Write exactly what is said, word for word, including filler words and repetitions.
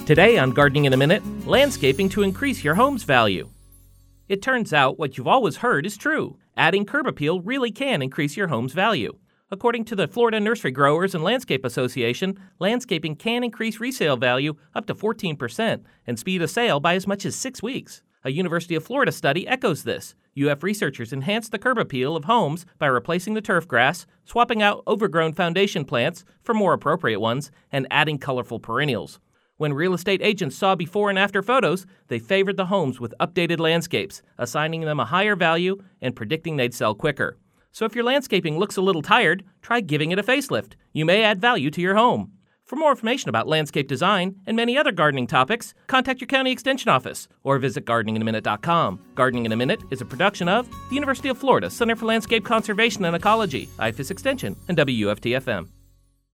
Today on Gardening in a Minute, landscaping to increase your home's value. It turns out what you've always heard is true. Adding curb appeal really can increase your home's value. According to the Florida Nursery Growers and Landscape Association, landscaping can increase resale value up to fourteen percent and speed a sale by as much as six weeks. A University of Florida study echoes this. U F researchers enhanced the curb appeal of homes by replacing the turf grass, swapping out overgrown foundation plants for more appropriate ones, and adding colorful perennials. When real estate agents saw before and after photos, they favored the homes with updated landscapes, assigning them a higher value and predicting they'd sell quicker. So if your landscaping looks a little tired, try giving it a facelift. You may add value to your home. For more information about landscape design and many other gardening topics, contact your county extension office or visit gardening in a minute dot com. Gardening in a Minute is a production of the University of Florida Center for Landscape Conservation and Ecology, I F A S Extension, and W U F T F M.